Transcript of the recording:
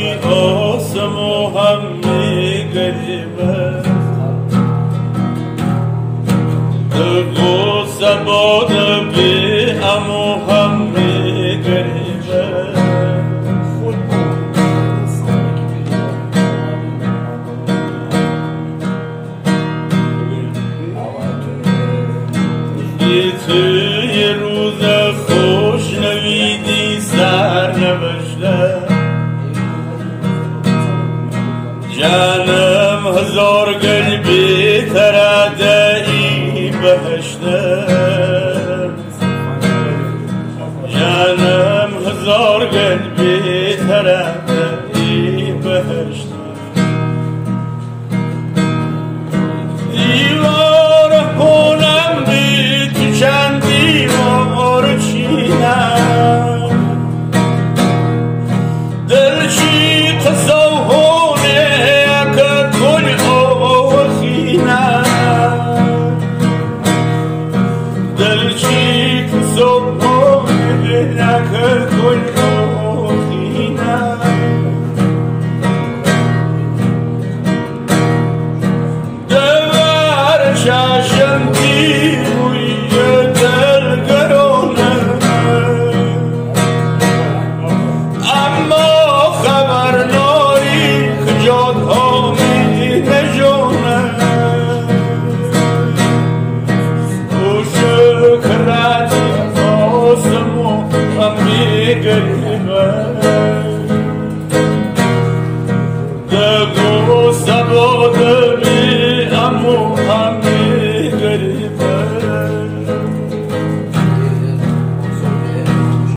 آسم و هم گریبه دگو سباد بی امو هم گریبه توی روز خوش نویدی سر نوشته جانم هزار گل بیترده ای بهشته جانم هزار گل بیترده ای بهشته دیوار خونم بی تو چند دیوار چینم دل چی تصوحونه که کل آخینم دل چی تصوحونه که کل آخینم شاشم دیوی دلگرانه اما خبر ناری کجاد هامی نجانه او شکراتی آسمو همی گریبه